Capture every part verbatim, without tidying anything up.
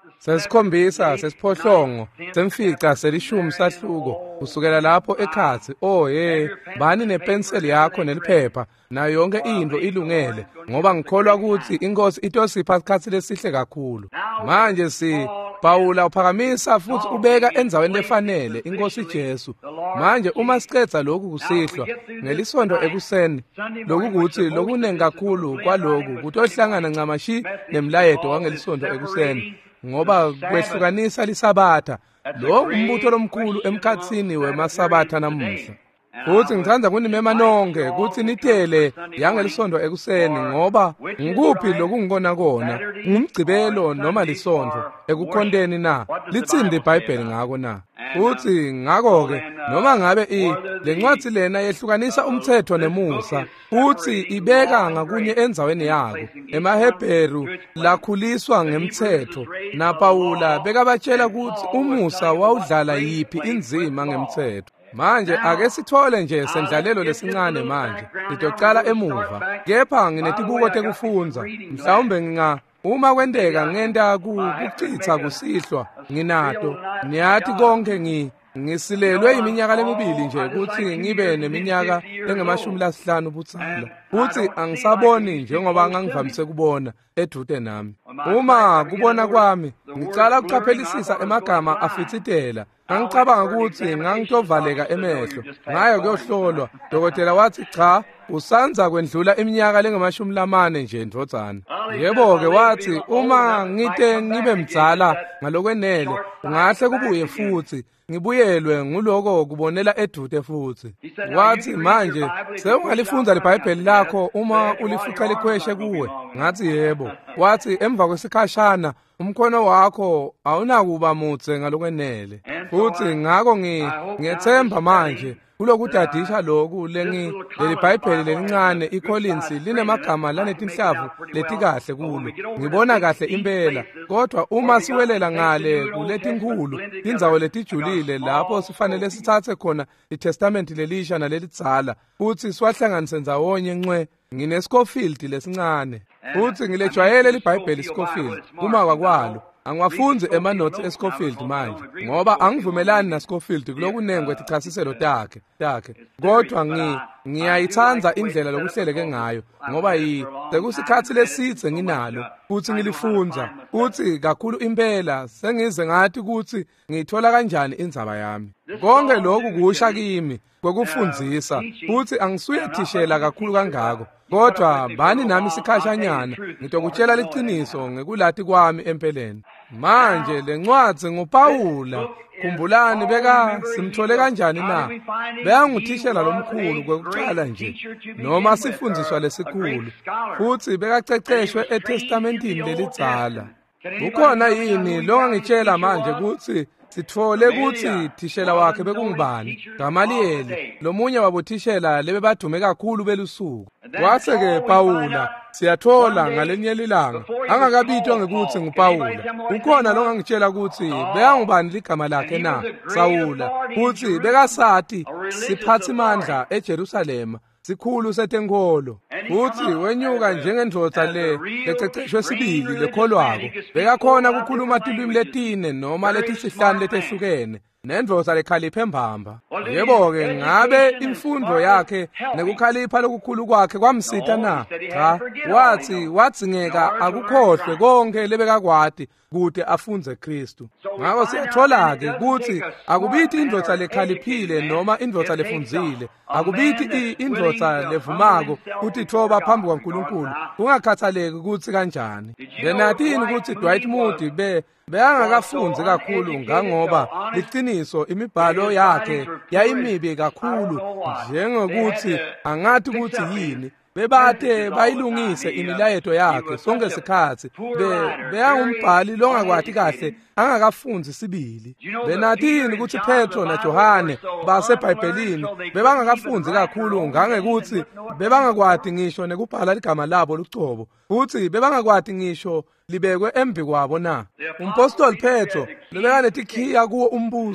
sesikhombisa sesiphohlongo semfica selishumi sahluko kusukela lapho ekhathi oh ye bani nepenseli yakho neliphepha nayo yonke into ilungele ngoba ngikholwa ukuthi inkosi itosipha isikhathi lesihle kakhulu. Manje si Pawula uphakamisa futhi ubeka enzaweni lefanele inkosi Jesu. Manje uma siqedza lokhu kusihlwa ngelisonto ekuseni lokhu kuthi lokunengi kakhulu kwaloku kutohlangana ncamashi nemlayeto wangelisonto ekuseni ngoba kwehlukanisa lisabatha lo umbutho lomkhulu emkhathini wemasabatha namuhla. Futhi ngithanda kunimema nonke ukuthi nitele yangelisonto ekuseni ngoba ngikuphi lokungikona kona ngumgcibelo noma lisonto ekukhondeni na litsinde iBhayibheli ngako na. Futhi ngako ke noma ngabe i lencwadi lena yehlukanisa umthetho nemusa futhi ibeka ngakunye enzaweni yako. EmaHebheru lakhuliswa ngemthetho na Pawula bekabatshela ukuthi umusa wawudlala yipi inzima ngemthetho. Manje ake sithole nje sendlalelo lesincane manje litocala emuva kepha nginetibuko tekufunza mhlawumbe nginga uma kwendeka ngenta kuchitha kusihlwa nginato niyathi konke ngi ngisilelwe iminyaka lemibili nje ukuthi ngibe neminyaka engemashumi lasihlanu butsala futhi angisaboni njengoba ngangivamise kubona edude nami. Uma kubona kwami ngicala ukuqaphelisisa emagama afitsitela ngicabanga ukuthi ngangitovaleka emehlo ngayo kuyohlolwa. Dokotela wathi cha usanza kwendlula iminyaka lengemashumi lamane nje ndodzana. Yebo ke wathi uma ngite ngibe mdzala ngalokwenele ungahle kubuye futhi ngibuyelwe nguloko kubonela edude futhi. Wathi manje sewungalifunza leBhayibheli lakho uma ulifica likhweshe kuwe. Ngathi yebo. Wathi emva kwesikhashana umkhono wakho awunakuba mutse ngalokwenele futhi ngako ngiyethemba manje kulokudadisha lokhu lengi leliBhayibheli lelincane iCollins linemagama lanetinhlavu letikahle kulo ngibona kahle impela. Kodwa uma siwelela ngale kuletinkulu indzawo letijulile lapho sifanele sithathe khona iTestament lelisha nalelidzala futhi siwahlanganise ndzawonye ncwe ngineScofield lesincane futhi ngilejwayele liBhayibheli Scofield uma kwakwalo angiwafunzi emanothi eScofield manje ngoba angivumelani naScofield kulokunenge kwetichasiselo takhe takhe kodwa ngi ngiyayithanza indlela lokuhleleke ngayo ngoba yi sekusikhathi lesithe nginalo futhi ngilifunza futhi kakhulu impela sengize ngathi ukuthi ngithola kanjani indzaba yami. Konke lokhu kusha kimi kwekufundzisa futhi angisuye thishela kakhulu kangako kodwa bani nami sikhashanyana ngitokutshela liciniso ngekulati kwami empeleni. Manje lencwadi nguPawula khumbulani beka simthole kanjani na beyangutishela lomkhulu kwekuqala nje noma sifundziswa lesikhulu futhi bekaceceshwe eTestamentini lelidzala. Ukhona yini longangitshela manje ukuthi sithole ukuthi thishela wakhe bekungubani? Gamaliyeli lomunye wabothishela lebebadume kakhulu belusuku. Kwase ke Pawula siyathola ngalenye lilanga angakabitwa ngekuthi nguPawula. Ukhona longangitshela ukuthi beyangubani ligama lakhe na Sawula futhi bekasati siphathimandla eJerusalema sikhulu setenkolo futhi wenyuka njengendvodza le lececeshwe sibili lekholwako bekakhona kukhuluma tilwimi letine noma letisihlanu letehlukene nendvodza lekhalipha embamba. Yebo ke ngabe imfundo yakhe nekukhalipha lokukhulu kwakhe kwamsita na cha wathi wadzingeka akukhohlwe konke lebekakwati kude afunze Kristu. Ngakho siyathola ke ukuthi akubithi indvodza lekhaliphile noma indvodza lefundzile akubithi indvodza levumako ukuthi thoba phambi kwaNkulunkulu kungakhathaleki ukuthi kanjani. Lenathini ukuthi Dwight Moody be beyangakafunzi kakhulu ngangoba liqiniso imibhalo yakhe yayimibi kakhulu njengokuthi angathi ukuthi yini bebathe bayilungise imilayeto yakhe sonke isikhathi beyangumbhali longakwati kahle angakafunzi sibili. Benathini ukuthi Petro naJohane baseBhayibhelini bebangakafunzi kakhulu ngangekuthi bebangakwati ngisho nekubhala ligama labo lucobo futhi bebangakwati ngisho libekwe embi kwabo na. Umpostoli Petro lebeka netikhiya kuwo umbuso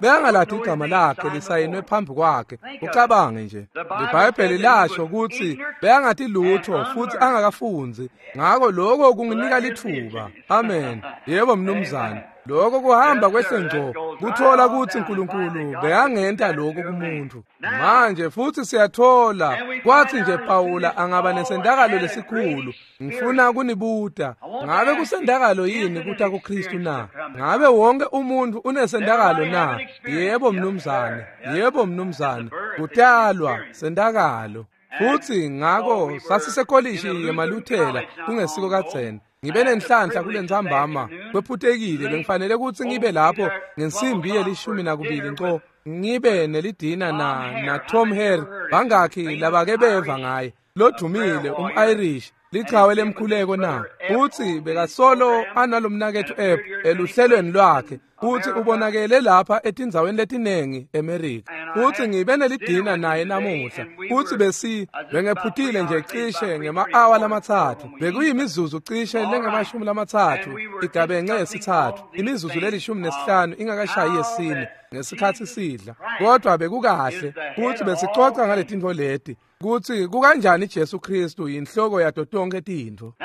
bengalathi igama lakhe lisayinwe phambi kwakhe. Ucabange nje, iBhayibheli lasho ukuthi bengathi lutho futhi angakafunzi. Ngakho lokho kunginika lithuba. Amen. Yebo mnumzane, lokho kuhamba kwehle njo kuthola ukuthi uNkulunkulu beyangenta lokho kumuntu. Manje futhi siyathola kwathi nje Pawula angaba nesendakalo lesikhulu. Ngifuna kunibuta, ngabe kusendakalo yini kuthi kuKristu na? Ngabe wonke umuntu unesendakalo na? Yebo mnumzane, yebo mnumzane, kutalwa sendakalo. Futhi ngako sasisekolishi yemaluthela kungesiko kadzeni. Ngibe nenhlanhla kule ntsambama kwephutekile bengifanele ukuthi ngibe lapho ngensimbi yelishumi nakubili nqo. Ngibe nelidina na na Tom Harry bangakhi labake beva ngaye lodumile um-Irish lichawe lemkhuleko na. Uthi bekasolo analomnaketho app eluhlelweni lwakhe uthi ubonakele lapha etindzaweni letinengi eMerika. Uthi ngibe nelidina naye namuhla. Uthi besi bengephutile nje cishe ngema-hour lamathathu. Bekuyimizuzu cishe lengamashumi lamathathu igabenge yesithathu. Imizuzu lelishumi nesihlanu ingakashayi yesine ngesikhathi sidla. Kodwa bekukahle uthi besixoxa ngale tintfo leti. Kuthi kukanjani Jesu Kristu yinhloko yato tonke tintfo.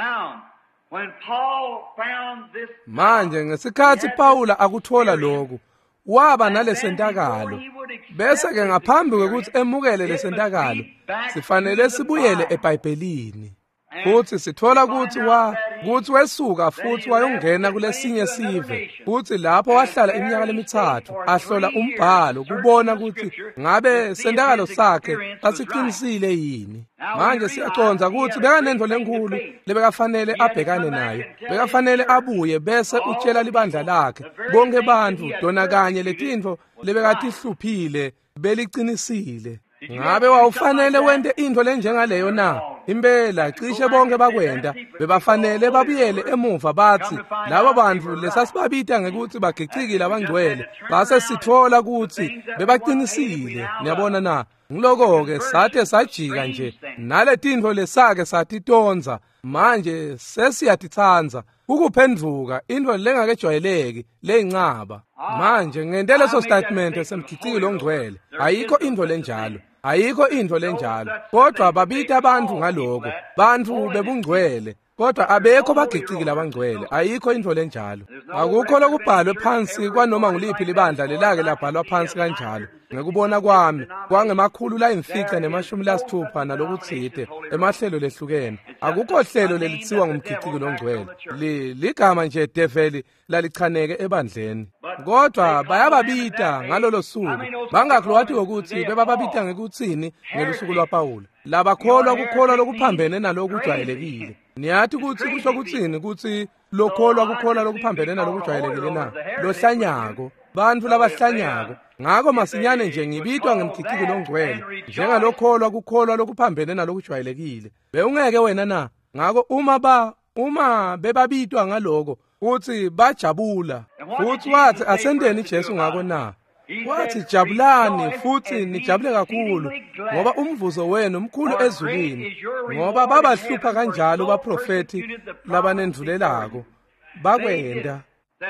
Manje ngesikhathi Pawula akuthola lokhu waba nalesentakalo. Bese ke ngaphambi kwekuthi emukele lesentakalo sifanele sibuyele eBhayibhelini. Futhi sithola ukuthi wa kuthi wesuka futhi wayongena kulesinye sive. Futhi lapho wahlala iminyaka lemithathu ahlola umbhalo kubona ukuthi ngabe sendakalo sakhe asiqinisile yini. Manje siyaconza ukuthi bekanendvo lenkulu lebekafanele abhekane nayo. Bekafanele abuye bese utshela libandla lakhe bonke bantu dona kanye letintfo lebekatihluphile beliqinisile. Ngabe wawufanele wente into lenjengaleyo na? Impela cishe bonke bakwenda bebafanele babuyele emuva bathi labo bantu lesasibabita ngekuthi bagicikile abangcwele base sithola ukuthi bebaqinisile. Niyabona na? Ngiloko ke sathe sajika nje nale tintfo lesake satitonza. Manje sesiyatitsanza ukuphendvuka into lengakejwayeleki leyincaba. Manje ngente leso statement semgicikile ongcwele ayikho into lenjalo. Ayikho into lenjalo. Kodwa babita abantu ngaloko. Bantu bebungcwele. Kodwa abekho bagicikile abangcwele. Ayikho into lenjalo. Akukho lokubhalwe phansi kwanoma nguliphi libandla lelake labhalwa phansi kanjalo. Ngekubona kwami kwangemakhulu la imfica nemashumi lasithupha nalokutsite emahlelo lehlukene. Akukho hlelo lelithiwa ngumgicikile ongcwele. Li ligama nje develi lalichaneke ebandleni. Kodwa bayababita ngalolo suku. Bangakho wathi ukuthi bebababita ngekuthini ngelusuku lwaPawula. Labakholwa kukholwa lokuphambene nalokujwayelekile. Niyathi ukuthi kusho kuthini ukuthi lokholwa kukholwa lokuphambene nalokujwayelekile na? Lohlanyako, bantu labahlanyako. Ngakho masinyane nje ngibitwa ngemgicikile ongcwele njengalokholwa kukholwa lokuphambene nalokujwayelekile. Bewungeke wena na? Ngakho uma ba uma bebabitwa ngaloko uthi bajabula. Futhi wathi asendeni Jesu ngako na? Wathi jabulani futhi nijabule kakhulu ngoba umvuzo wenu mkhulu ezulwini. Ngoba babahlupha kanjalo baprofeti labanendvulelako bakwenda.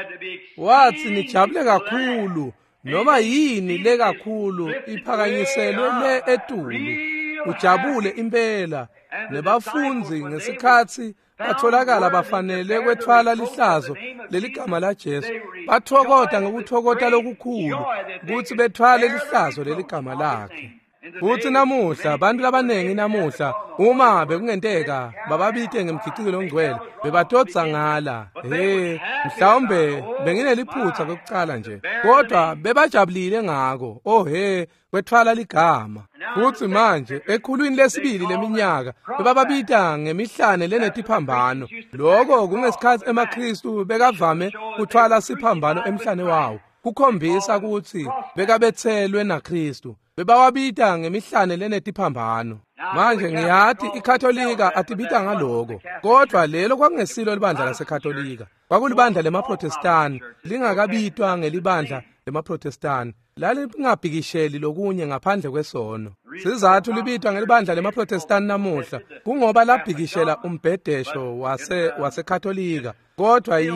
Wathi nijabule kakhulu noma yini le kakhulu iphakanyiselwe le etulu. Ujabule impela. Nebafunzi ngesikhathi batholakala bafanele kwethwala lihlazo leligama la Jesu. Bathokoda ngokuthokota lokukhulu ukuthi bethwale lihlazo leligama lakhe. Futhi namuhla abantu labanengi namuhla uma bekungenteka bababite ngemgicikile ongcwele bebatotsa ngala. Hey, mhlawumbe bengineliphutha kokucala nje. Kodwa bebajabulile ngako. Oh hey, kwethwala ligama. Futhi manje ekhulwini lesibili leminyaka bebababita ngemihlane lenetiphambano. Lokho kungesikhathi emaKristu bekavame kuthwala siphambano emhlane wawo. Kukhombisa ukuthi bekabethelwe naKristu. Bebawabita ngemihlane lenetiphambano. Manje ngiyathi iKatolika atibita ngaloko. Kodwa lelo kwakungesilo libandla laseKatolika. Kwakulibandla lemaProtestani lingakabitwa ngelibandla lemaProtestani. Lali lingabhikisheli lokunye ngaphandle kwesono. Sizathu libitwa ngelibandla lemaProtestani namuhla kungoba labhikishela umbhedesho wase waseKatolika. Kodwa yi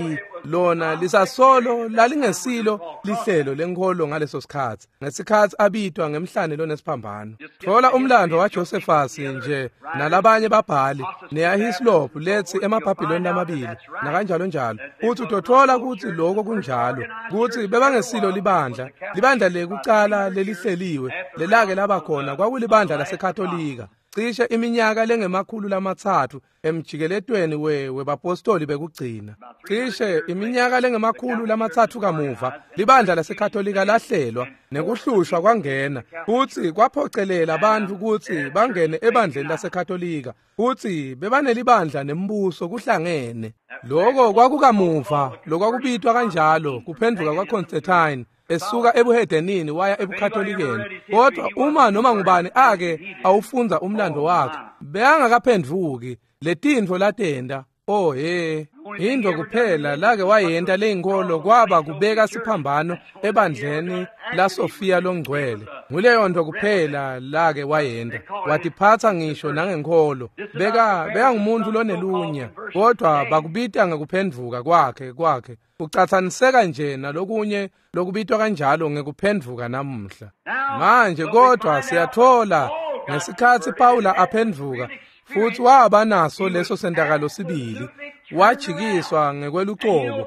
lona lisasolo lalingesilo lihlelo lenkolo ngaleso sikhathi ngesikhathi abitwa ngemhlane lonesiphambano. Thola umlando waJosephus nje nalabanye babhali neyahislop lethi emabhabhiloni amabili nakanjalo njalo uthi utothola ukuthi lokho kunjalo ukuthi bebangesilo libandla libandla lekucala lelihleliwe lelake labakhona kwakulibandla laseKatolika cishe iminyaka lengemakhulu lamathathu emjikelezweni we webapostoli bekugcina. Cishe iminyaka lengemakhulu lamathathu kamuva libandla laseKatolika lahlelwa nekuhlushwa kwangena futhi kwaphocelela abantu ukuthi bangene ebandleni laseKatolika futhi bebanelibandla nembuso kuhlangene. Lokho kwakukamuva lokwakubitwa kanjalo kuphenduka kwaConstantine esuka ebuhedenini waya ebukatholikeni. Kodwa uma noma ngubani ake awufunza umlando wakhe beyangakaphenduki letintfo latenda. Oh he indvo kuphela lake wayenta leyinkolo kwaba kubeka siphambano ebandleni laSofia longcwele. Nguleyo nto kuphela lake wayenta watiphatha ngisho nangenkolo beka beka ngumuntu lonelunya kodwa bakubita ngekuphendvuka kwakhe kwakhe ucathaniseka nje nalokunye lokubitwa kanjalo ngekuphendvuka namuhla. Manje kodwa siyathola ngesikhathi Paula aphendvuka futhi waba naso leso sendakalo sibili wajikiswa ngekwelucobo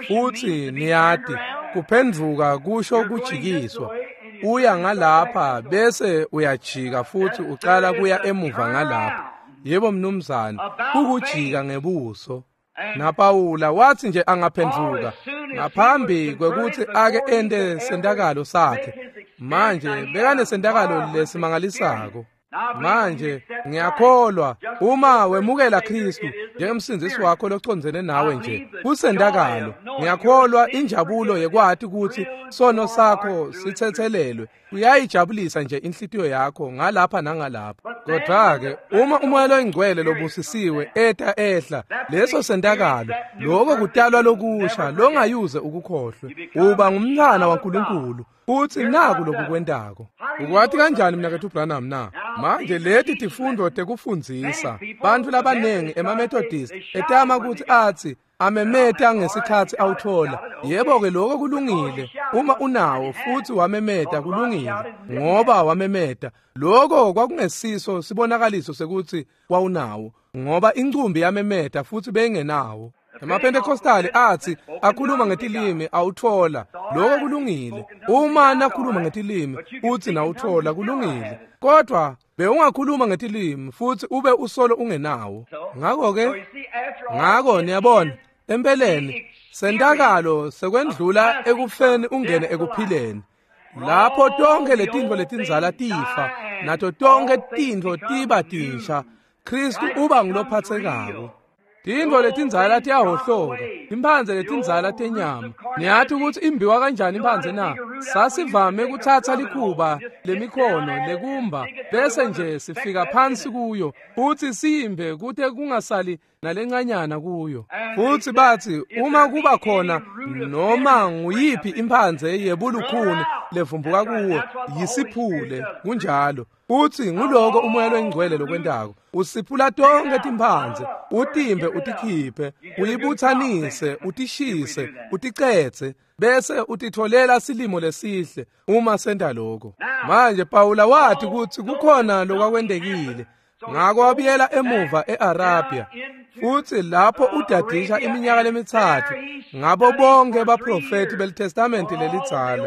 futhi niyati kuphendvuka kusho kujikiswa uya ngalapha bese uyajika futhi ucala kuya emuva ngalapha. Yebo mnumzane kukujika ngebuso. Na Paula wathi nje angaphendvuka ngaphambi kwekuthi ake ende sendakalo sakhe. Manje bekane sendakalo lesimangalisako. Manje ngiyakholwa uma wemukela Kristu njengemsindisi wakho locondzene nawe nje kusendakalo ngiyakholwa injabulo yekwathi ukuthi sono sakho sithethelelwe uyayijabulisa nje inhlitiyo yakho ngalapha nangalapha. Kodwa ke uma umoya oyingcwele lobusisiwe eta ehla leso sendakalo lokho kutalwa lokusha longayuze ukukhohlwe uba ngumntana waNkulunkulu futhi naku lokukwendako. Ukwathi kanjani mina kethu Branham na manje leti tifundo tekufundzisa bantu labanengi emamethodist etama ukuthi athi amemeta ngesikhathi awuthola. Yebo ke lokho kulungile uma unawo futhi wamemeta kulungile ngoba wamemeta lokho kwakungesiso sibonakaliso sekuthi wawunawo ngoba incumbi yamemeta futhi bengenawo. AmaPentecostali athi akhuluma ngetilimi awuthola lokho kulungile uma nakhuluma ngetilimi uthi nawuthola kulungile kodwa bewungakhuluma ngetilimi futhi ube usolo ungenawo. Ngakho ke ngakho niyabona empeleni sendakalo sekwendlula ekufeni ungene ekuphileni lapho tonke letintfo letinzala tifa nato tonke tintfo tiba tinsha Kristu uba ngulophathekako. Tintfo letinzala tiyahohloka imphanze letinzala tenyama. Niyathi ukuthi imbiwa kanjani imphanze na sasivame kuthatha likhuba lemikhono lekumba bese nje sifika phansi kuyo futhi simbe kuthe kungasali nalencanyana kuyo. Futhi bathi uma kuba khona noma nguyiphi imphanze yebulukhuni levumbuka kuwo yisiphule kunjalo. Futhi nguloko umoya oyingcwele lokwendako usiphula tonke timphanze utimbe utikhiphe uyibuthanise utishise uticetse bese utitholela silimo lesihle uma senda lokho. Manje Paula wathi ukuthi kukhona lokwakwendekile ngako wabiyela emuva eArabia futhi lapho udadisha iminyaka lemithathu ngabo bonke baprofeti belitestamenti lelitsala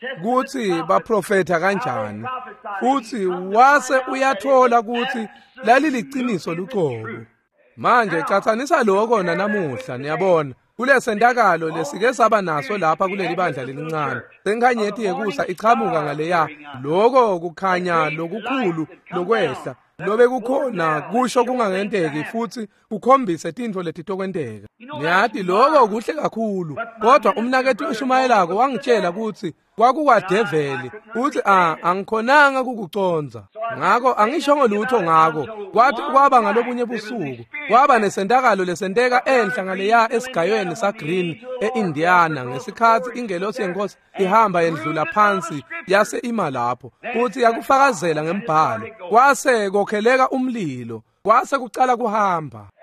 kuthi baprofeta kanjani futhi wase uyathola ukuthi laliliciniso luqobo. Manje cathanisa lokho namuhla niyabona kule sendakalo lesike saba naso lapha kuleli bandla lelincane senkanyethi yekusa ichamuka ngaleya lokho kukhanya lokukhulu lokwehla lobe kukhona kusho kungangenteki futhi kukhombise tintfo letitokwenteka. Niyathi lokho kuhle kakhulu kodwa umnakethu oshumayelako wangitshela ukuthi kwakukwadeveli uthi ah angikhonanga kukuconza ngako angishongo lutho ngako kwathi kwaba ngalobunye busuku kwaba nesendakalo lesenteka enhla ngaleya esigayweni saGreen eIndiana ngesikhathi ingelosi yenkosi ihamba yendlula phansi yase ima lapho futhi yakufakazela ngembhalo kwase kokheleka umlilo kwase kucala kuhamba.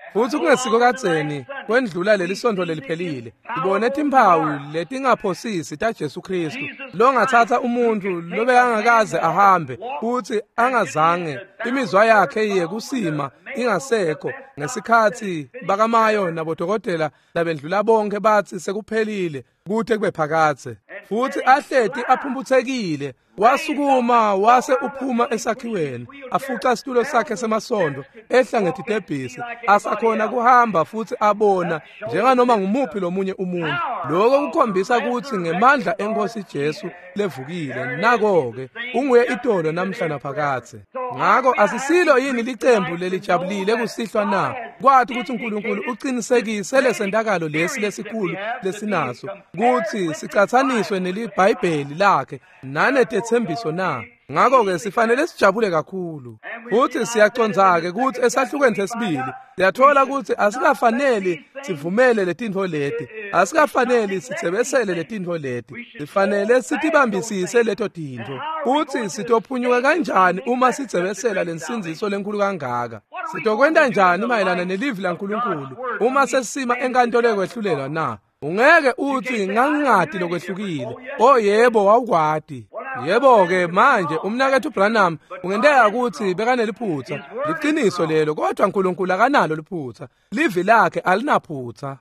futhi kungesiko kadzeni kwendlula leli sonto leliphelile ibone timphawu letingaphosisi ta Jesu Kristu lo ngathatha umuntu lobe angakaze ahambe futhi angazange imizwa yakhe iye kusima ingasekho ngesikhathi bakamayo nabodokotela labendlula bonke bathi sekuphelile kuthe kube phakathe futhi ahleti aphumbuthekile wasukuma wase uphuma esakhiweni afuca isitulo sakhe semasondo ehla ngetidebhisi asakhona kuhamba futhi abona njenganoma ngumuphi lomunye umuntu lokho kukhombisa ukuthi ngemandla enkosi Jesu levukile nako-ke unguye itolo namhla naphakathe ngakho asisilo yini licembu lelijabulile kusihlwa na kwathi ukuthi uNkulunkulu uqinisekise lesendakalo lesi lesikhulu lesinaso ukuthi sicathaniswe nelibhayibheli lakhe nanetethembiso na ngakho-ke sifanele sijabule kakhulu futhi siyaconza-ke ukuthi esahlukweni sesibili siyathola ukuthi asikafanele sivumele letintfo leti asikafanele sithebesele letintfo leti sifanele sitibambisise leto tintfo futhi sitophunyuka kanjani uma sithebesela lensinziso lenkulu kangaka sitokwenda njani mayelana nelivi laNkulunkulu uma sesima enkantolo ekwehlulelwa na ungeke uthi ngangingadi lokwehlukile oh yebo wawukwadi yebo-ke manje umnakethu uBranham ungendeka ukuthi bekaneliphutha liqiniso lelo kodwa uNkulunkulu akanalo liphutha livi lakhe alinaphutha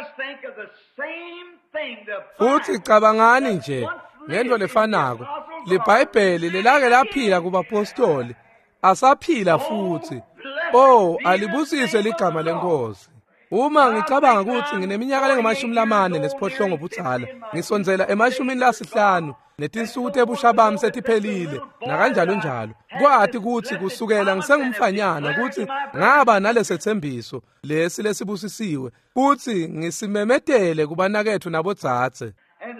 futhi cabangani nje ngento lefanako libhayibheli lelake laphila kubapostoli asaphila futhi oh alibusise ligama lenkosi uma ngicabanga ukuthi ngineminyaka lengamashumi lamane nesiphohlongo buthala ngisonzela emashumini lasihlanu netinsuku ebusha bami setiphelile nakanjalo njalo kwathi ukuthi kusukela ngisengumfanyana ukuthi ngaba nalesethembiso lesi lesibusisiwe futhi ngisimemetele kubanakethu nabodzathe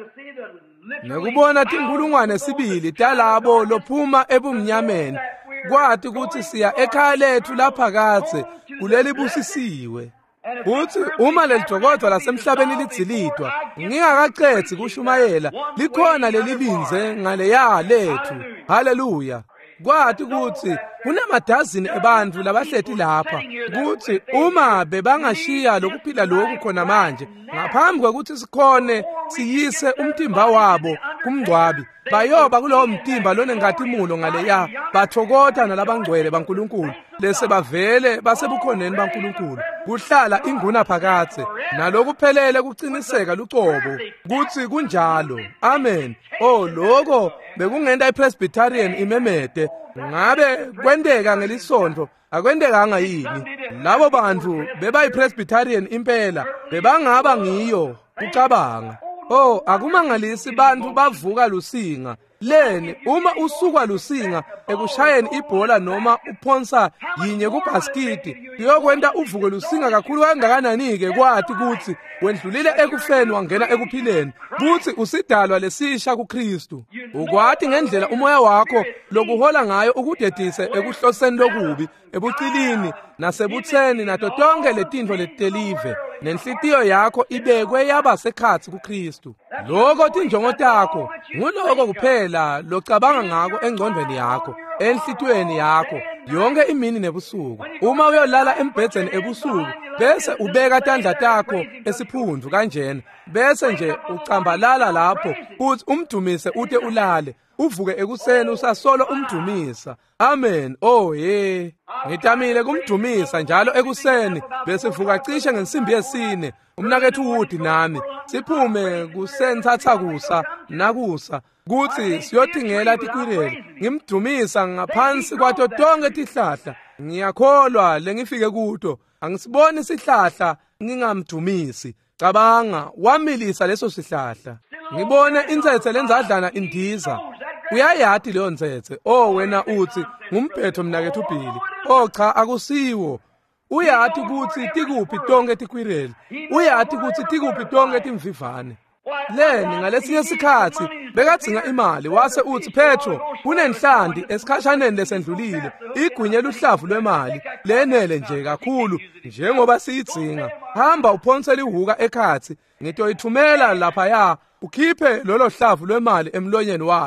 nekubona tinkulungwane sibili talabo lophuma ebumnyameni kwathi ukuthi siya ekhaya lethu laphakathe kuleli busisiwe futhi uma lelijokodwa lasemhlabeni lidzilidwa ngingakaqedzi kushumayela likhona lelilinze ngaleya lethu haleluya kwathi ukuthi kunamadazini ebantfu labahlethi lapha kuthi uma bebangashiya lokuphila lokhu khona manje ngaphambi kwekuthi sikhone siyise umtimba wabo kumngcwabi bayoba kulowo mtimba lone ngathi mulo ngaleya bathokotha nalabangcwele baNkulunkulu lese bavele basebukhoneni baNkulunkulu kuhlala inguna phakathe nalokuphelele kuciniseka lucobo kuthi kunjalo amen oh lokho bekungenda iPresbyterian imemede ngabe kwendeka ngelisonto akwendekanga yini labo bantu beba iPresbyterian impela bebangaba ngiyo ucabanga oh akumangalisi bantu bavuka lusinga leni uma usuka lusinga ekushayeni ibhola noma uphonsa yinye kubhaskidi kuyokwenda uvuke lusinga kakhulu kangakanani-ke kwathi kuthi wendlulile ekufeni wangena ekuphileni kuthi usidalwa lesisha kuKristu ukwathi ngendlela umoya wakho lokuhola ngayo ukudedise ekuhloseni lokubi ebucilini nasebutheni nato tonke letintfo letelive nenhlitiyo yakho ibekwe yaba sekhatsi kuKristu lokho tinjongo takho nguloko kuphela locabanga ngako engcondweni yakho enhlitweni yakho yonke imini nebusuku uma uyolala embhedeni ebusuku bese ubeka tandla takho esiphundu kanjena bese nje ucambalala lapho uthi umdumise ute ulale uvuke ekuseni usasolo umdumisa amen oh ye ngitamile kumdumisa njalo ekuseni bese vuka cishe ngensimbi yesine umnakethu uWood nami siphume kusenithatha kusa nakusa kuthi siyothingela tikwireli ngimdumisa ngaphansi kwato tonke tihlahla ngiyakholwa lengifike kuto angisiboni isihlahla ngingamdumisi cabanga wamilisa leso sihlahla ngibone insethe lenzadlana indiza uyayathi leyo nsethe oh wena uthi ngumphetho mnakethu uBhili oh cha akusiwo uyathi ukuthi tikuphi tonke tikwireli uyathi ukuthi tikuphi tonke timvivane leni ngalesinye isikhathi bekadzinga imali wase uthi Petro kunenhlandi esikhashaneni lesendlulile igwinye luhlavu lwemali lenele nje kakhulu njengoba siyidzinga hamba uphonsela ihuka ekhathi ngitoyithumela lapha ya ukhiphe lolo hlavu lwemali emlonyeni wayo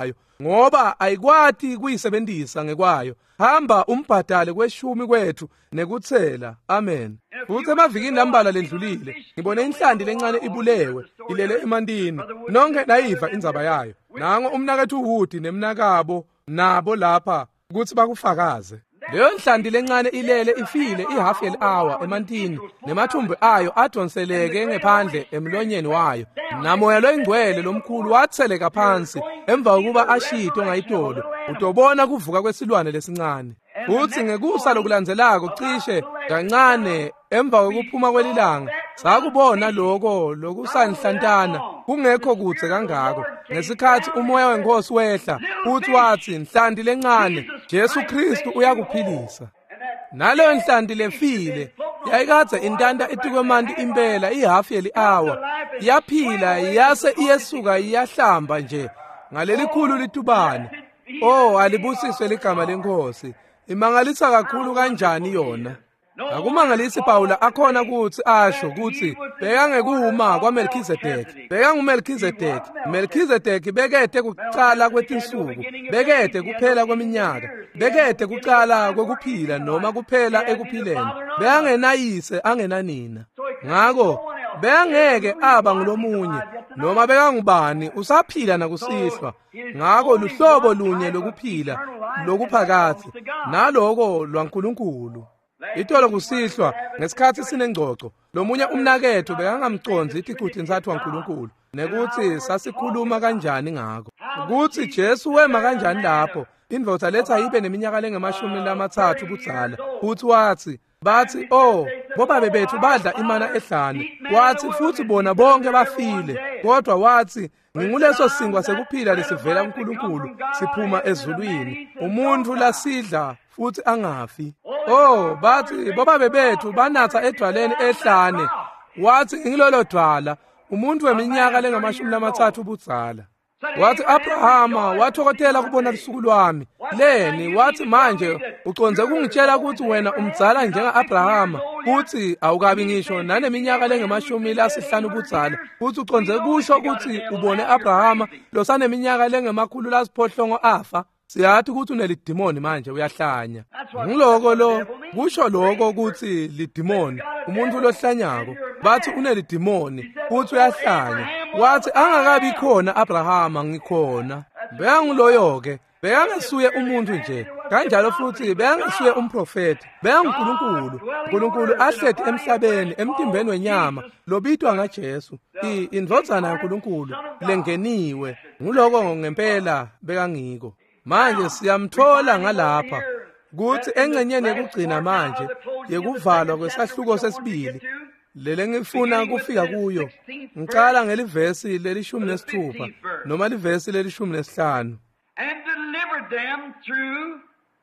ngoba ayikwati kuyisebenzisa ngekwayo. Hamba umbhadale kweshumi kwethu nekuthela. Amen. Futhi emavikini lambala ledlulile ngibone inhlandi lencane ibulewe ilele emantini, nonke nayiva indzaba yayo. Nango umnakethu uHudi nemnakabo nabo lapha ukuthi bakufakaze. Leyo nhlandi lencane ilele ifile ihalf an hour emantini, nemathumbu ayo adonseleke ngephandle emlonyeni wayo. Namoya loyingcwele lomkhulu watseleka phansi emva kokuba ashito ngayitolo. Utobona kuvuka kwesilwane lesincane. Futhi ngekusa lokulandzelako cishe kancane emva kokuphuma kwelilanga sakubona lokho lokusanhlantana kungekho kutse kangako. Ngesikhathi umoya wenkosi wehla uthi wathi, "Nhlandi lencane, Jesu Kristu uyakuphilisa." Naleyo nhlandi lefile yayikadze intanta etikwemanti impela ihalf an hour, yaphila yase iyesuka iyahlamba nje ngaleli khulu litubane. Oh, alibusiswe ligama lenkosi. Imangalisa kakhulu kanjani yona. Akumangalisi Pawula akhona ukuthi asho ukuthi beka ngekuma kwaMelkizedeki. Beka nguMelkizedeki. Melkizedeki bekede kucala kwetinsuku, bekede kuphela kweminyaka, bekede kucala kwekuphila noma kuphela ekuphileni. Beka ngenayise angenanina. Ngako bengeke aba ngulomunye noma beka ngubani usaphila nakusihlwa. Ngako luhlobo lunye lokuphila lokuphakathi naloko lwaNkulunkulu. Itolo kusihlwa ngesikhathi sinengcoco lomunye umnakethu bekangamconzi ithikuthi nsathi waNkulunkulu nekuthi sasikhuluma kanjani ngako ukuthi Jesu wema kanjani lapho indvodza letha ibe neminyaka lengemashumi lamathathu budzala. Uthi wathi bathi, "Oh, bobabe bethu badla imana ehlane." Wathi futhi bona bonke bafile, kodwa wathi, "Nginguleso singwa sekuphila lesivela kuNkulunkulu siphuma ezulwini. Umuntu lasidla futhi angafi." Oh, bathi bobabe bethu banatha edwaleni ehlane. Wathi ngilolo dwala umuntu weminyaka lengamashumi lamathathu budzala. Wathi Abrahama wathokotela kubona lusuku lwami. Leni wathi manje uconze kungitshela ukuthi wena umdzala njenga Abrahama, futhi awukabi ngisho naneminyaka lengemashumi lasihlanu budzala. Futhi uconze kusho ukuthi ubone Abrahama losaneminyaka lengemakhulu lasiphohlongo afa. Siyathi ukuthi unelidimoni manje uyahlanya. Ngiloko lo kusho lokho ukuthi lidimoni umuntu lohlanyako. Bathi unelidimoni futhi uyahlanya. Wathi angakabi khona Abrahama ngikhona. Beyangiloyo ke, beyangesuye umuntu nje. Kanjalo futhi beyangesuye umprofeti. BeyanguNkulunkulu. uNkulunkulu ahlethe emhlabeni emtimbeni wenyama lobitwa ngaJesu. Indvodzana yaNkulunkulu lengeniwe. Ngiloko ngempela bekangiko. Manje siyamthola ngalapha kuthi engcenyeni yokugcina manje yekuvalwa kwesahluko sesibili lele ngifuna kufika kuyo. Ngicala ngelivesi lelishumi nesithupha noma livesi lelishumi nesihlanu. And delivered them through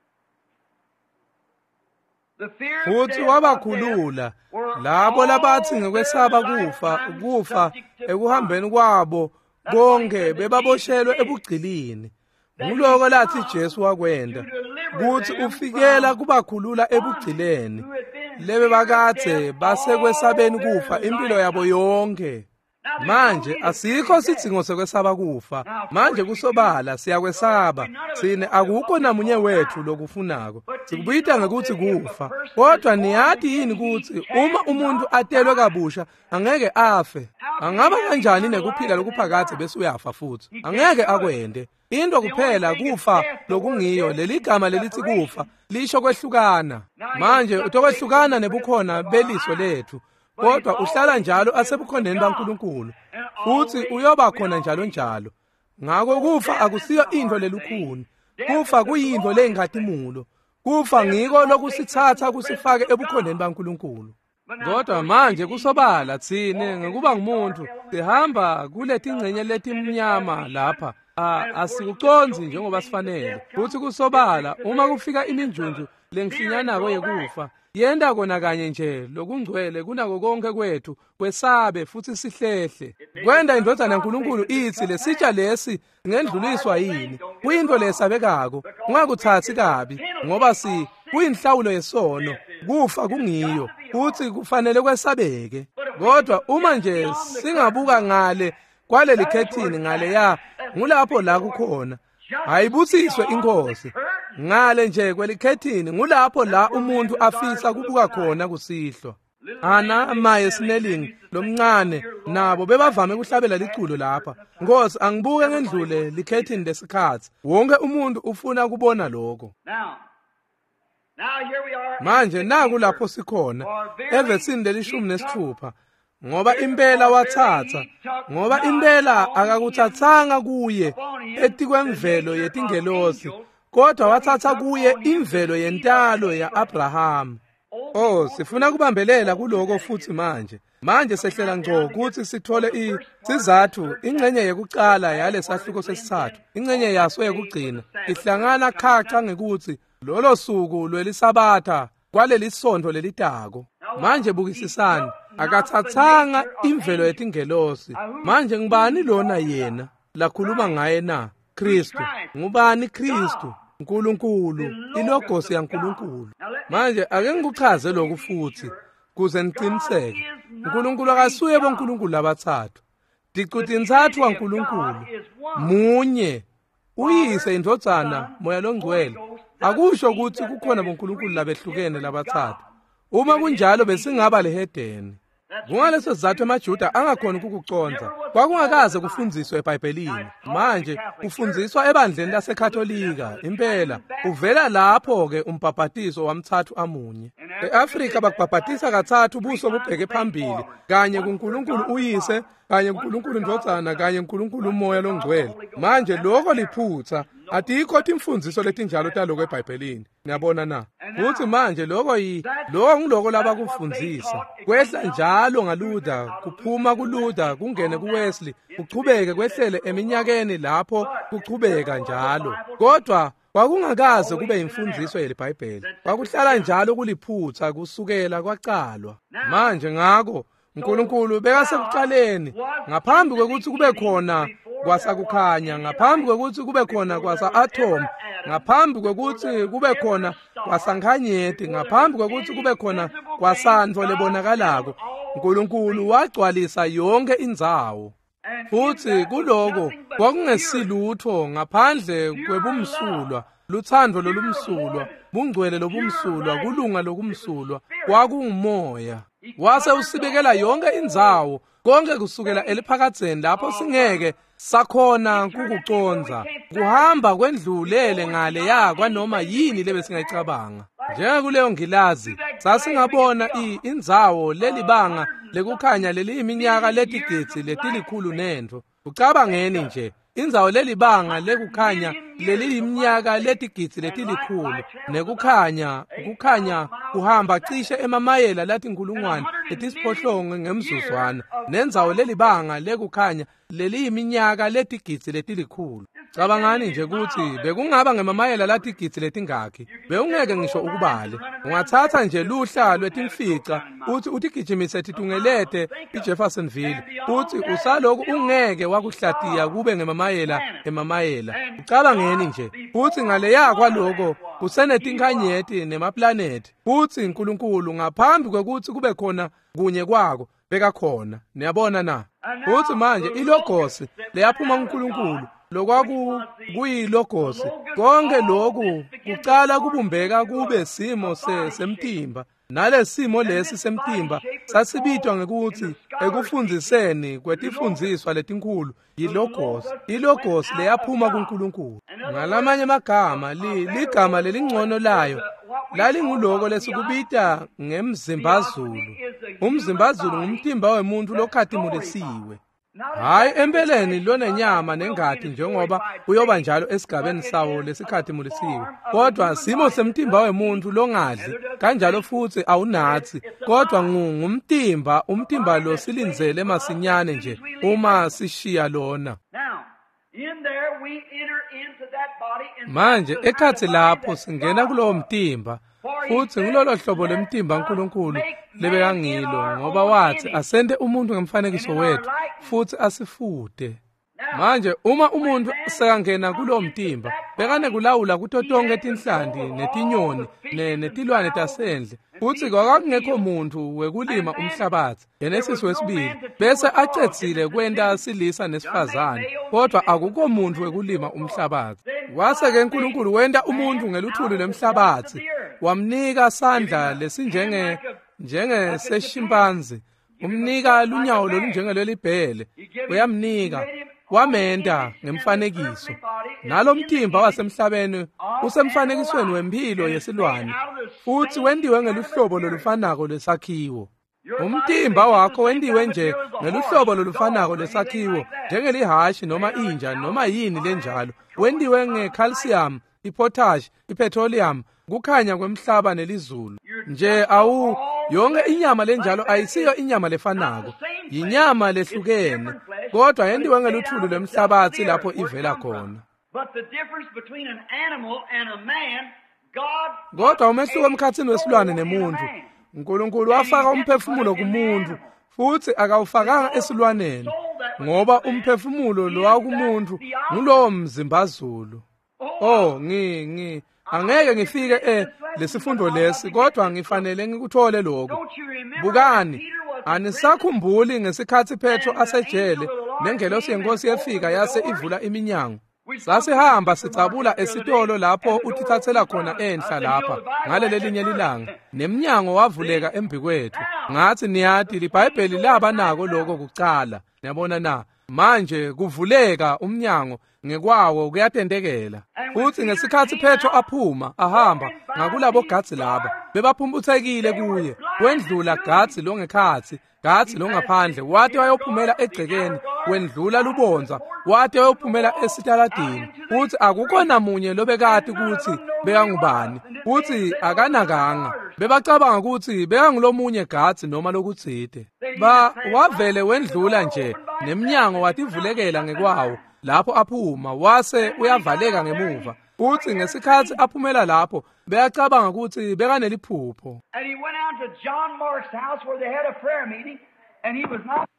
the fear of Futhi wabakhulula labo labathi ngekwesaba kufa ukufa ekuhambeni kwabo konke bebaboshelwe ebugcilini. Ngiloko lathi Jesu wakwenda kuthi ufikela kubakhulula ebugcileni lebe bakathe basekwesabeni kufa impilo yabo yonke. Manje asikho sidingo sekwesaba kufa. Manje kusobala siyakwesaba. Sine akukho namunye wethu lokufunako. Sikubuyita ngekuthi kufa. Kodwa niyathi yini ukuthi uma umuntu atelwe kabusha angeke afe? Angaba kanjani nekuphila lokuphakathe bese uyafa futhi? Angeke akwende. Into kuphela kufa lokungiyo leligama lelithi kufa lisho kwehlukana. Manje utokwehlukana nebukhona beliso lethu. Kodwa uhlala njalo asebukhoneni baNkulunkulu futhi uyoba khona njalo njalo. Ngako kufa akusiyo into lelukhuni. Kufa kuyinto lengadimulo. Kufa ngiko lokusithatha kusifake ebukhoneni baNkulunkulu. Kodwa manje kusobala thine ngekuba ngumuntu sihamba kulethi ingcenye letimnyama lapha. Asikuconzi njengoba sifanele. Futhi kusobala uma kufika iminjunju lengihlinyanako yekufa yenda kona kanye nje lokungcwele kunako konke kwethu kwesabe futhi sihlehle. Kwenda indvodzana yaNkulunkulu ithi lesitsha lesi ngendluliswa yini kuyinto lesabekako ungakuthathi kabi ngoba si kuyinhlawulo yesono kufa kungiyo futhi kufanele kwesabeke. Kodwa uma nje singabuka ngale kwaleli khethini ngale ya ngulapho la kukhona ayibusiswe inkosi. Ngale nje kwelikhethini ngulapho la umuntu afisa kubuka khona kusihlwa. Ana maye Snelling lomncane nabo bebavame kuhlabela liculo lapha. Nkosi angibuke ngendlule likhethini lesikhathi. Wonke umuntu ufuna kubona lokho. Manje naku lapho sikhona evesini lelishumi nesithupha. Ngoba impela wathatha, ngoba impela akakuthathanga kuye etikwemvelo yetingelosi, kodwa wathatha kuye imvelo yentalo ya-Abraham. Oh, sifuna kubambelela kuloko futhi manje. Manje sehlela ngco ukuthi sithole isizathu, ingcenye yokucala yale sahluko sesithathu, ingcenye yaso yokugcina. Ihlangana khacha ngekuthi lolo suku lwelisabatha kwaleli sonto lelitako. Manje bukisisani, akathathanga imvelo yetingelosi. Manje ngubani lona yena lakhuluma ngaye na? Kristu. Ngubani Kristu? uNkulunkulu, ilogosi yaNkulunkulu. Manje ake ngikuchaze lokhu futhi kuze niqiniseke. uNkulunkulu akasuye bonkulunkulu abathathu. Dicuti nzathu kaNkulunkulu. Munye. Uyise indodana moya longcwele. Akusho ukuthi kukhona bonkulunkulu labehlukene labathathu. Uma kunjalo besingaba lehedeni. Ngaleso sizathu amaJuda angakhona ukukuconza. Kwakungakaze kufundziswe eBhayibhelini. Manje kufundziswa ebandleni laseKatolika. Impela uvela lapho ke umbhabhatiso wamthathu amunye. EAfrika bakubhabhatisa kathathu ubuso bubheke phambili, kanye kuNkulunkulu uyise, kanye kuNkulunkulu indodana, kanye kuNkulunkulu umoya longcwele. Manje lokho liphutha. Atikho imfundiso letinjalo taloko eBhayibhelini. Ngiyabona na. Futhi manje lokho yi lokho ngiloko laba kufundzisa. Kwehla njalo ngaLuther, kuphuma kuLuther kungene kuWesley, kuchubeke kwehlele eminyakeni lapho kuchubeka njalo. Kodwa kwakungakaze kube imfundiso yeleBhayibheli. Kwakuhlala njalo kuliphutha kusukela kwaqalwa. Manje ngako uNkulunkulu bekasekuqaleni ngaphambi kwekuthi kube khona kwasakukhanya, ngaphambi kwekuthi kube khona kwasa-atom, ngaphambi kwekuthi kube khona kwasankhanyeti, ngaphambi kwekuthi kube khona kwasanto lebonakalako, uNkulunkulu wagcwalisa yonke indzawo. Futhi kuloko kwakungesilutho ngaphandle kwebumsulwa, luthando lolumsulwa, bungcwele lobumsulwa, kulunga lokumsulwa, kwakungumoya. Wase usibekela yonke indzawo, konke kusukela eliphakatheni lapho singeke sakhona kukuconza, kuhamba kwendlulele ngale yakwa noma yini lebe singayicabanga. Njengakuleyo ngilazi sasingabona indzawo lelibanga lekukhanya leli iminyaka letigidzi letilikhulu nento. Ucabangeni nje indzawo lelibanga lekukhanya leli iminyaka letigidzi letilikhulu nekukhanya kukhanya kuhamba cishe emamayela lathi inkulungwane etisiphohlongo ngemzuzwana, nendzawo lelibanga lekukhanya leli iminyaka letigidzi letilikhulu. Cabangani nje ukuthi bekungaba ngemamayela latigidzi letingakhi, bewungeke ngisho ukubale. Ungathatha nje luhla lwetimfica uthi utigijimise titungelete iJeffersonville, uthi usaloko ungeke wakuhlatiya kube ngemamayela emamayela. Ucabangeni nje uthi ngale yakwa lokho kusenetinkhanyeti nemaplanethi, uthi uNkulunkulu ngaphambi kwekuthi kube khona kunye kwako bekakhona. Niyabona na? Uthi manje ilogosi leyaphuma kuNkulunkulu lokwaku kuyilogosi, konke lokhu kucala kubumbeka kube simo semtimba. Nalesimo lesi semtimba sasibitwa ngekuthi ekufundziseni kwetifundziswa letinkulu yilogosi. Ilogosi leyaphuma kuNkulunkulu. Ngalamanye amagama ligama lelingcono layo lalinguloko lesikubita ngemzimbazulu. Umzimbazulu ngumtimba wemuntu lokhatimulesiwe. Hayi empeleni lona nyama nengathi njengoba uyoba njalo esigabeni sawo lesikhathi mulisiwe. Kodwa simo semtimba wemuntu longadli kanjalo futhi awunathi, kodwa ngumtimba, umtimba lo silinzele masinyane nje uma sishiya lona. Manje ekhathi lapho singena kulowo mtimba, futhi ngilolo hlobo lemtimba uNkulunkulu lebekangilo, ngoba wathi asende umuntu ngemfanekiso wethu futhi asifude. Manje uma umuntu sekangena kulowo mtimba, bekane kulawula kuto tonke tinhlandi netinyoni netilwane tasendle. Uthi kwakungekho muntu wekulima umhlabathi, Genesis wesibili, bese acedzile kwenta silisa nesifazane, kodwa akukho muntu wekulima umhlabathi. Wase-ke uNkulunkulu wenta umuntu ngeluthuli lwemhlabathi, wamnika sandla lesinjenge njenge seshimpanzi, umnika lunyawo lolunjengelwelibhele, uyamnika, wamenda ngemfanekiso. Nalo mtimba wasemhlabeni usemfanekisweni wempilo yesilwane, futhi wendiwe ngeluhlobo lolufanako lwesakhiwo. Umtimba wakho wendiwe nje ngeluhlobo lolufanako lwesakhiwo, njengelihashi noma inja noma yini lenjalo. Wendiwe ngecalcium, ipotash, ipetroleum, kukhanya kwemhlaba nelizulu. Nje awu yonke inyama lenjalo ayisiyo inyama lefanako, yinyama lehlukene, kodwa yendiwe ngeluthuli lwemhlabathi lapho ivela khona. Kodwa umehluko emkhathini wesilwane nemuntu, uNkulunkulu wafaka umphefumulo kumuntu, futhi akawufakanga esilwaneni, ngoba umphefumulo lo kumuntu ngulowo mzimbazulu. Oh, ngi ngi angeke ngifike eh lesifundo lesi, kodwa ngifanele ngikuthole lokho. Bukani, anisakhumbuli ngesikhathi Petro asejele nengelosi yenkosi yefika yase ivula iminyango. Sasihamba sicabula esitolo lapho utithathela khona enhla lapha ngaleli linye lilanga, neminyango wavuleka embikwethu. Ngathi niyathi liBhayibheli laba nako lokho kucala. Niyabona na, manje kuvuleka umnyango ngekwawo kuyatendekela. Futhi ngesikhathi Petro aphuma ahamba ngakulabo gadzi laba, bebaphumbuthekile kuye. Wendlula gadzi longekhathi, gadzi longaphandle, wathi wayophumela egcekeni, wendlula lubonza, wathi wayophumela esitaladini. Futhi akukho namunye lobekati ukuthi bekangubani, futhi akanakanga. Bebacabanga ukuthi bekangulomunye gadzi noma lokutsite. Ba wavele wendlula nje neminyango wativulekela ngekwawo. Lapho aphuma wase uyavaleka ngemuva. Futhi ngesikhathi aphumela lapho beyacabanga ukuthi bekaneliphupho. And he went out to John Mark's house where they had a prayer meeting, and he was not.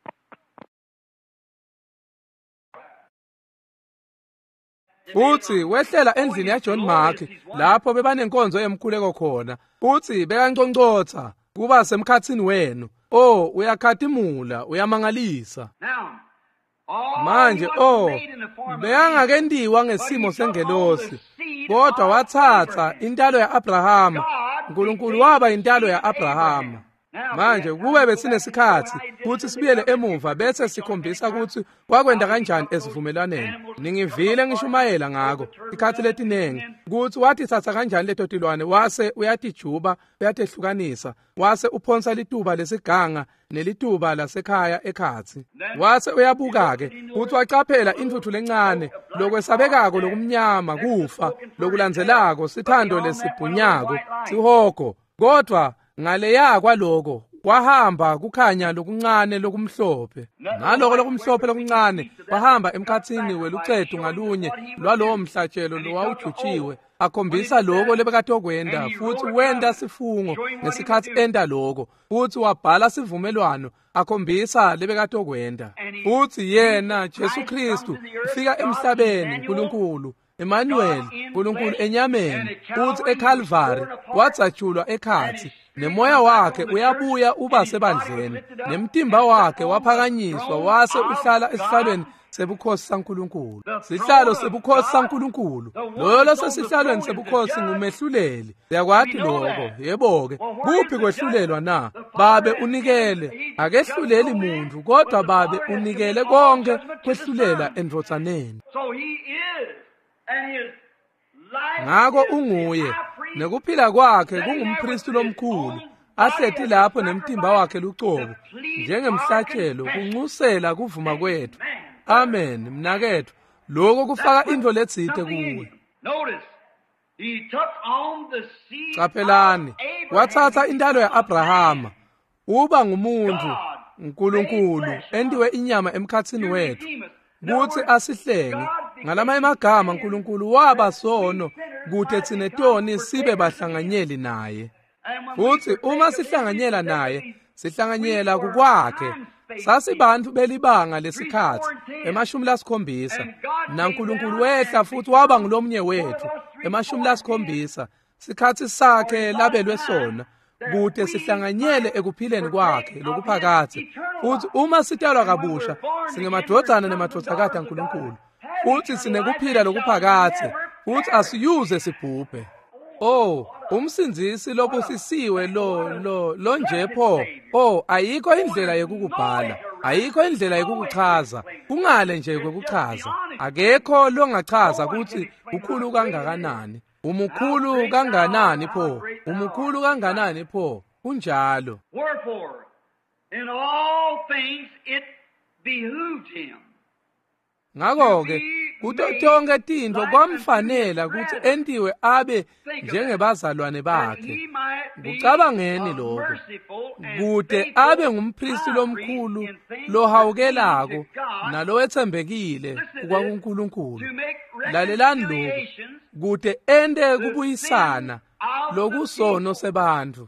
Futhi wehlela endlini yaJohn Mark lapho bebanenkonzo yemkhuleko khona. Futhi bekanconcotha kuba semkhathini wenu. Oh, uyakhathimula, uyamangalisa. Manje oh beyangakendiwa ngesimo sengelosi, kodwa wathatha intalo ya-Abrahama. uNkulunkulu waba intalo ya-Abrahama. Manje kube besinesikhathi futhi sibiyele emuva bese sikhombisa ukuthi kwakwenda kanjani esivumelwaneni. Ningivile ngishumayela ngako ikhathi letinengi ukuthi wathi thatha kanjani letotilwane, wase uyatijuba uyatehlukanisa, wase uphonsa lituba lesiganga nelituba lasekhaya ekhathi, wase uyabuka-ke ukuthi wacaphela intuthu lencane lokwesabekako lokumnyama kufa lokulandzelako sithando lesibhunyako sihogo. Kodwa ngaleya kwaloko kwahamba kukhanya lokuncane lokumhlophe. Ngaloko lokumhlophe lokuncane kwahamba emkhathini welucethu ngalunye lwalowo mhlatshelo lowawujutshiwe, akhombisa lokho lebekade okwenda, futhi wenda sifungo ngesikhathi enda lokho, futhi wabhala sivumelwano akhombisa lebekade okwenda. Futhi yena Jesu Kristu ufika emhlabeni, uNkulunkulu Emmanuel, uNkulunkulu enyameni, futhi eCalvary watsatshulwa ekhathi, nemoya wakhe uyabuya uba sebandleni, nemtimba wakhe waphakanyiswa wase uhlala esihlalweni sebukhosi saNkulunkulu. Sihlalo sebukhosi saNkulunkulu, lo sesihlalweni sebukhosi ngumehluleli. Yakwathi lokho, yebo-ke, kuphi kwehlulelwa na? Babe unikele, akehluleli muntu, kodwa babe unikele konke kwehlulela endvotsaneni. Ngako unguye, nekuphila kwakhe kungumpristi lomkhulu, ahlethi lapho nemtimba wakhe lucobo, njengemhlatshelo kunxusela kuvuma kwethu. Amen, mnakethu, lokho kufaka into letsite kuwe. Caphelani, wathatha intalo ya-Abrahama, uba ngumuntu, uNkulunkulu, endiwe inyama emkhathini wethu, kuthi asihlenge. Ngalama emagama uNkulunkulu waba sono kuthi thine toni sibe bahlanganyeli naye. Futhi uma sihlanganyela naye, sihlanganyela kukwakhe. Sasibantu belibanga lesikhathi emashumi lasikhombisa, naNkulunkulu wehla futhi waba ngulomnye wethu emashumi lasikhombisa, sikhathi sakhe labelwe sona, kude sihlanganyele ekuphileni kwakhe lokuphakathi. Futhi uma sitalwa kabusha, singemadodana nemadodakazi kaNkulunkulu, futhi sinekuphila lokuphakathi, futhi asiyuze sibhubhe. Oh, umsindisi lobusisiwe lo lo lo nje pho. Oh, ayikho indlela yokukubhala, ayikho indlela yokukuchaza. Kungale nje kokuchaza. Akekho longachaza ukuthi ukhulu kangakanani. Umukhulu kanganani pho? Umukhulu kanganani pho? Kunjalo. Wherefore, in all things it behooved him. Ngakho-ke kuto tonke tintfo kwamfanela ukuthi entiwe abe njengebazalwane bakhe. Kucabangeni lokho, kude abe ngumphristi lomkhulu lohawukelako nalowethembekile kwaNkulunkulu. Lalelani lokho, kude ente kubuyisana lokusono sebantfu.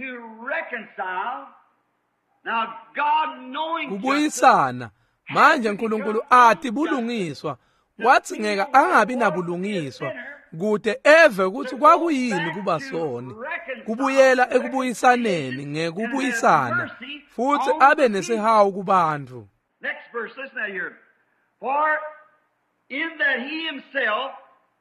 Kubuyisana. Manje uNkulunkulu athi bulungiswa, wathi ngeka angabi nabulungiswa, kude eve ukuthi kwakuyini kuba soni. Kubuyela ekubuyisaneni ngekubuyisana, futhi abe nesihawu kubantu. Next verse, listen now here. For in that he himself,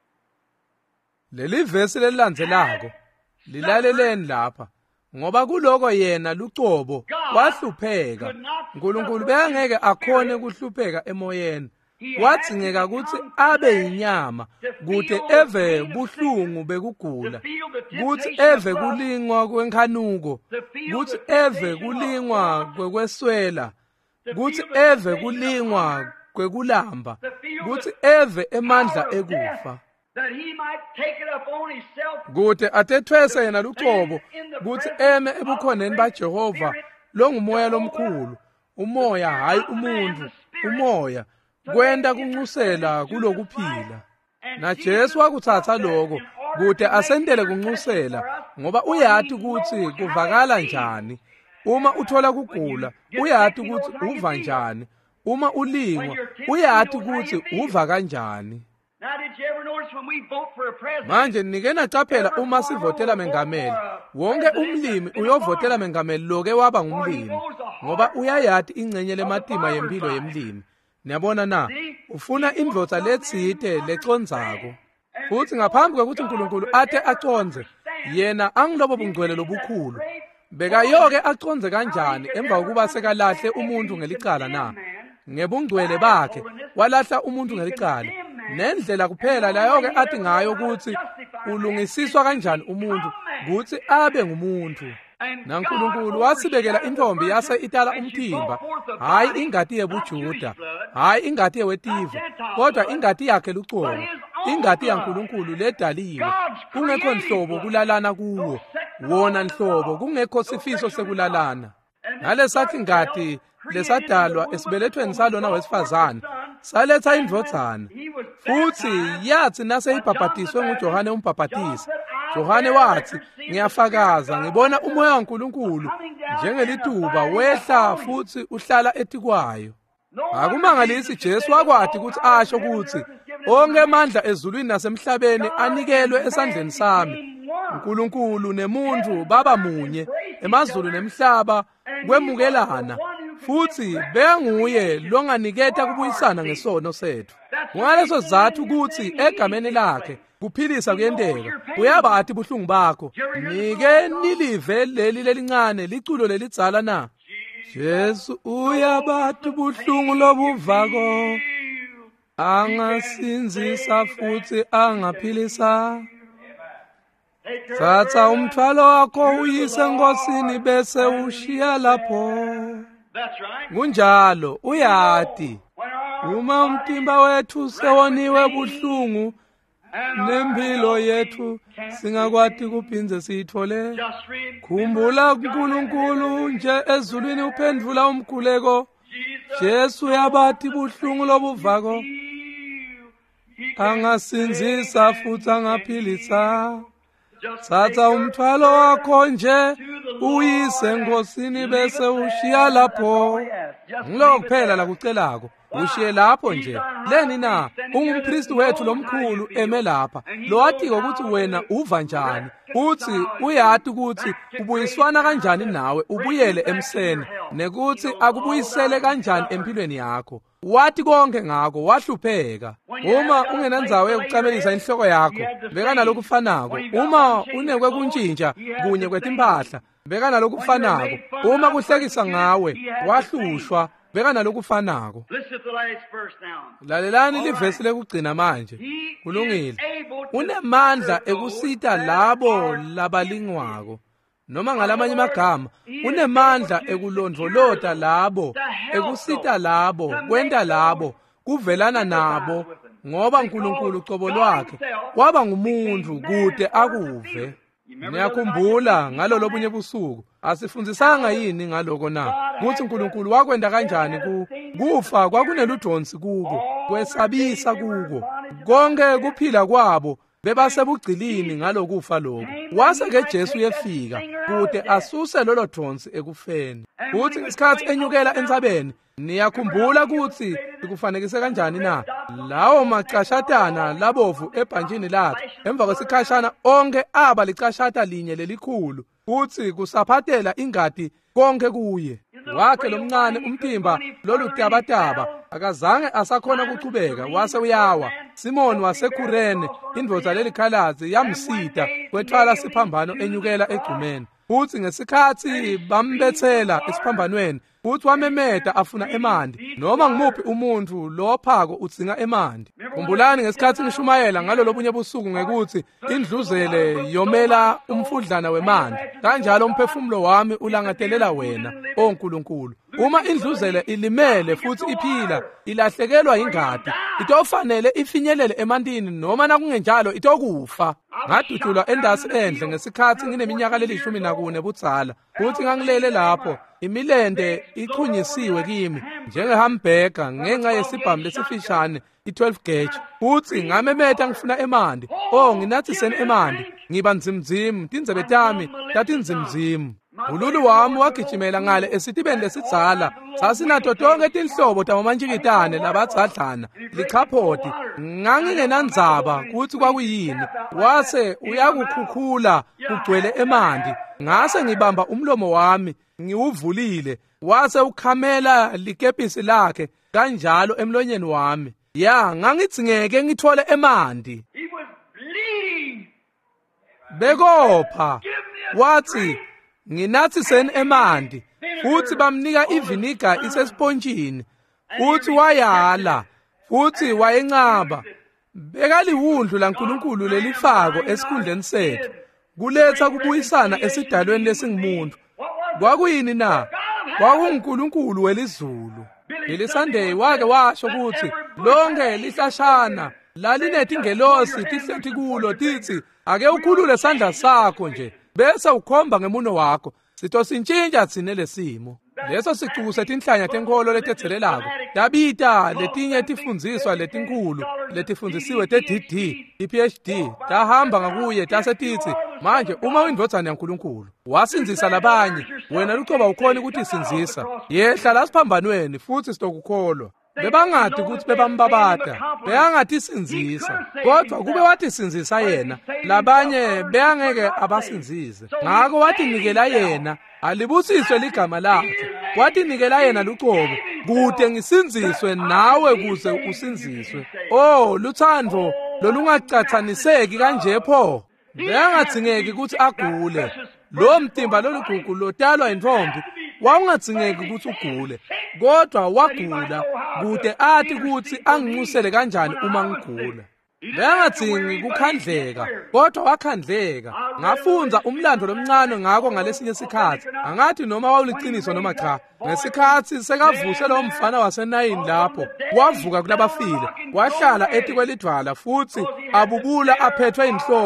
leli vesi lelilandzelako lilaleleni lapha, ngoba kuloko yena lucobo wahlupheka. uNkulunkulu bengeke akhone kuhlupheka emoyeni, wathi ngeka ukuthi abe inyama, kude eve buhlungu bekugula, kuthi eve kulingwa kwenkhanuko, kuthi eve kulingwa kwekweswela, kuthi eve kulingwa kwekulamba, kuthi eve emandla ekufa, that he might take it upon himself, kude atethwese yena lucobo, kuthi eme ebukhoneni baJehova longumoya lomkhulu, umoya hayi umuntu, umoya kwenda kunxusela kulokuphila. Na Jesu wakuthatha lokho kude asendele kunxusela, ngoba uyathi ukuthi kuvakala njani. Uma uthola kugula uyathi ukuthi uva njani, uma ulingwa uyathi ukuthi uva kanjani. Now, did you ever notice when we vote for a president? Manje nike nacaphela uma sivotela mengameli, wonke umlimi uyovotela mengameli loke waba ngumlimi, ngoba uyayathi ingcenye lematima yempilo yemlimi. Niyabona na, ufuna indvodza letsite lecondzako. Futhi ngaphambi kokuthi uNkulunkulu athe aconze, yena angilobo bungcwele lobukhulu. Bekayoke aconze kanjani emva kokuba sekalahle umuntu ngelicala na? Ngebungcwele bakhe walahla umuntu ngelicala. Nendlela kuphela layoke athi ngayo ukuthi ulungisiswa kanjani umuntu ukuthi abe ngumuntu. NaNkulunkulu wasibekela intombi yase itala umthimba, hayi ingati yebuJuda, hayi ingati yewetiva, kodwa ingati yakhe lucobo, ingati yaNkulunkulu ledaliwe. Kungekho nhlobo kulalana kuwo, wona nhlobo kungekho sifiso sekulalana. Nalesathi ingati lesadalwa esibelethweni salona wesifazane saletha indvodzana, futhi yathi naseyibhabhatiswe nguJohane umbhabhatisi. Johane wathi, ngiyafakaza ngibona umoya kaNkulunkulu njengelituba wehla futhi uhlala etikwayo. Akumangalisi Jesu wakwathi ukuthi asho ukuthi onke amandla ezulwini nasemhlabeni anikelwe esandleni sami. uNkulunkulu nemuntu baba munye, emazulu nemhlaba kwemukelana, futhi benguye longaniketa kubuyisana ngesono sethu. Ngaleso sizathu ukuthi egameni lakhe kuphilisa kuyenteka. Uyabathi buhlungu bakho, nike nilive leli lelincane liculo lelidzala na. Jesu uyabathi buhlungu lobuvako, angasinzisa futhi angaphilisa. Thatha umthwalo wakho uyise enkosini bese ushiya lapho. Kunjalo uyathi uma umtimba wethu sewoniwe buhlungu, nempilo yethu singakwati kuphinze siyithole. Khumbula uNkulunkulu nje ezulwini uphendvula umkhuleko. Jesu uyabathi buhlungu lobuvako, angasinzisa futhi angaphilisa. Thatha umthwalo wakho nje uyise enkosini bese ushiya lapho. Ngiloko kuphela la kucelako ushiye lapho nje. Leni na ungumpristi wethu lomkhulu eme lapha, lo wathi ukuthi wena uva njani, uthi uyathi ukuthi ubuyiswana kanjani nawe ubuyele emseni, nekuthi akubuyisele kanjani empilweni yakho. Wathi konke ngakho, wahlupheka. Uma ungenandzawo yokucamelisa inhloko yakho, beka nalokufanako. Uma unekwe kuntshintsha kunye kwetimpahla, beka nalokufanako. Uma kuhlekisa ngawe, wahlushwa, beka nalokufanako. Lalelani livesi lekugcina manje. Kulungile. Unemandla ekusita labo labalingwako. Noma ngalamanye amagama, unemandla ekulondvolota labo, ekusita labo, kwenta labo, kuvelana nabo, ngoba uNkulunkulu uqobo lwakhe waba ngumuntu kude akuve. Ngiyakhumbula ngalo lobunye busuku, asifundzisanga yini ngaloko na, ukuthi uNkulunkulu wakwenda kanjani ku kufa kwakuneludonsi kuko, kwesabisa kuko, konke kuphila kwabo bebasebugcilini ngalokufa lokho. Wase ke Jesu yefika kude asuse lolo donsi ekufeni. Kuthi ngesikhathi enyukela entsabeni, niyakhumbula ukuthi ikufanekise kanjani na, lawo macashatana labovu ebhanjini lakhe, emva kwesikhashana onke aba licashata linye lelikhulu, kuthi kusaphathela ingadi konke kuye. Wakhe lomncane umtimba lolutabataba akazange asakhona ukuchubeka, wase uyawa. Simoni waseKurene, indvodza lelikhalazi, yamsita kwethwala siphambano enyukela egcumeni. Uthi ngesikhathi bambethela esiphambanweni, uthi wamemeda afuna emandi, noma ngimuphi umuntu lophako udzinga emandi. Khumbulani ngesikhathi ngishumayela ngalo lobunye busuku ngekuthi indluzele yomela umfudlana wemandi, kanjalo umphefumulo wami ulangatelela wena, o Nkulunkulu. Uma indluzele ilimele futhi iphila, ilahlekelwa ingadi, itofanele ifinyelele emandini, noma nakungenjalo itokufa. Ngadutshulwa endasi endle ngesikhathi ngineminyaka lelishumi nakune budzala, futhi ngangilele lapho, imilende ichunyisiwe kimi njengehambheka ngenxa yesibhamu lesifishane i-twelve gauge. Futhi ngamemeta ngifuna emandi, oh nginathisen emandi, ngiba nzimzimu, tindzebe tami tatinzimzimu. Ululu wami wagijimela ngale esitibeni lesidzala, sasinato tonke tinhlobo tamamantshikitane labadzadlana, lichaphoti, ngangingenandzaba kuthi kwakuyini. Wase uyakukhukhula kugcwele emanti, ngase ngibamba umlomo wami ngiwuvulile, wase ukhamela likepisi lakhe kanjalo emlonyeni wami. Ya, ngangitsingeke ngithole emanti. Bekopha, wathi nginathisen emanti, futhi bamnika iviniga isespontshini, futhi wayala, futhi wayencaba. Bekaliwundlu laNkulunkulu lelifako esikhundleni sethu, kuletha kubuyisana esidalweni lesingumuntu. Kwakuyini na? KwakunguNkulunkulu welizulu. Elisunday wake washo ukuthi lonke lihlashana lalinetingelosi tihlethi kulo, tithi ake ukhulule sandla sakho nje bese ukhomba ngemuno wakho, sitosintshintshwa tsine lesimo. Leso sicuku setinhlanya tenkholo letethelelako tabita letinye tifundziswa letinkulu letifundisiwe te-D D, i-P H D, tahamba ngakuye tase tithi manje uma uyindvodzana yaNkulunkulu wasinzisa labanye, wena lucoba ukhona ukuthi isinzisa, yehla la siphambanweni futhi sitokukholwa. Bebangati ukuthi bebambabata, beyangati sinzisa, kodwa kube wathi sinzisa yena, labanye beyangeke abasinzize. Ngako wathi nikela yena, alibusiswe ligama lakhe. Wathi nikela yena lucobo, kude ngisinziswe nawe kuze usinziswe. Oh, luthando lolungacathaniseki kanje pho. Beyangathingeki ukuthi agule. Lo mtimba lolugugu lotalwa intombi wawungathingeki ukuthi ugule, kodwa wagula kude athi ukuthi anginxusele kanjani uma ngigula. Beyangadzingi kukhandleka, kodwa wakhandleka. Ngafunza umlando lomncane ngako ngalesinye isikhathi, angathi noma wawuliciniso noma cha. Ngesikhathi sekavuse lo mfana waseNayini lapho, wavuka kulabafile, wahlala eti kwelidwala futhi abubula aphethwe inhloko.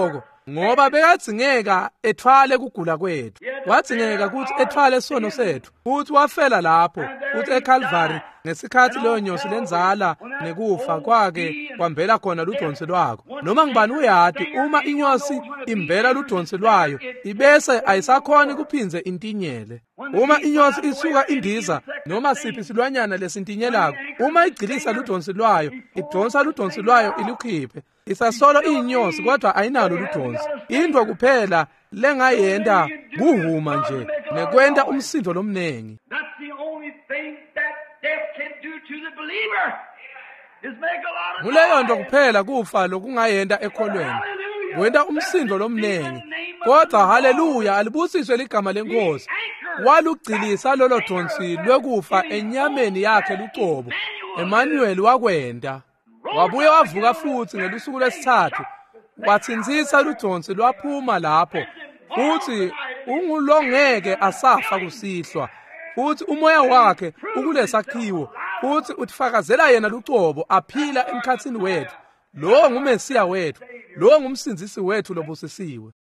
ngoba bekadzingeka ethwale kugula kwethu, wadzingeka ukuthi ethwale isono sethu, futhi wafela lapho futhi eCalvary ngesikhathi leyo nyosi lenzala nekufa kwake kwambela khona ludonsi lwakho. Noma ngibani uyati uma inyosi imbela ludonsi lwayo ibese ayisakhona kuphinze intinyele. Uma inyosi isuka indiza noma siphi silwanyana lesintinyelako, uma igcilisa ludonsi lwayo idonsa ludonsi lwayo ilukhiphe. Isasolo inyosi kodwa ayinalo ludonsi. Indwa kuphela lengayenda kuhuma nje nekwenta umsindo lomnengi. Kuleyo nto kuphela kufa lokungayenda ekholweni, kwenta umsindo lomnengi. Kodwa haleluya, alibusiswe ligama lenkosi. Walugcilisa lolo donsi lwekufa enyameni yakhe luqobo. Emmanuel wakwenda. Wabuye wavuka futhi ngelusuku lwesithathu, wathinzisa ludonsi lwaphuma lapho, futhi ungulongeke asafa kusihlwa, futhi umoya wakhe ukulesakhiwo, futhi utifakazela yena luqobo aphila emkhathini wethu. Lo ngumesiya wethu, lo ngumsinzisi wethu lobusisiwe.